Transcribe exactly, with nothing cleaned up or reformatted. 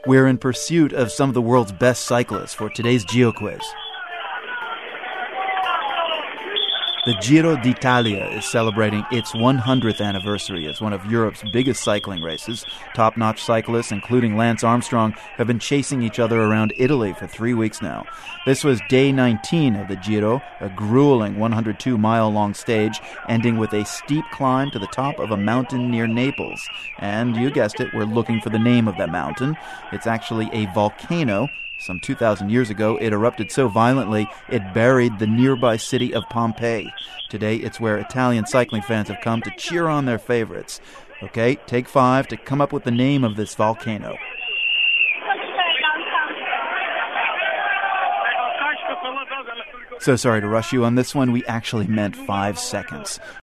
We're in pursuit of some of the world's best cyclists for today's GeoQuiz. The Giro d'Italia is celebrating its one hundredth anniversary as one of Europe's biggest cycling races. Top-notch cyclists, including Lance Armstrong, have been chasing each other around Italy for three weeks now. This was day nineteen of the Giro, a grueling one hundred two mile long stage, ending with a steep climb to the top of a mountain near Naples. And you guessed it, we're looking for the name of that mountain. It's actually a volcano. Some two thousand years ago, it erupted so violently it buried the nearby city of Pompeii. Today, it's where Italian cycling fans have come to cheer on their favorites. Okay, take five to come up with the name of this volcano. So sorry to rush you on this one. We actually meant five seconds.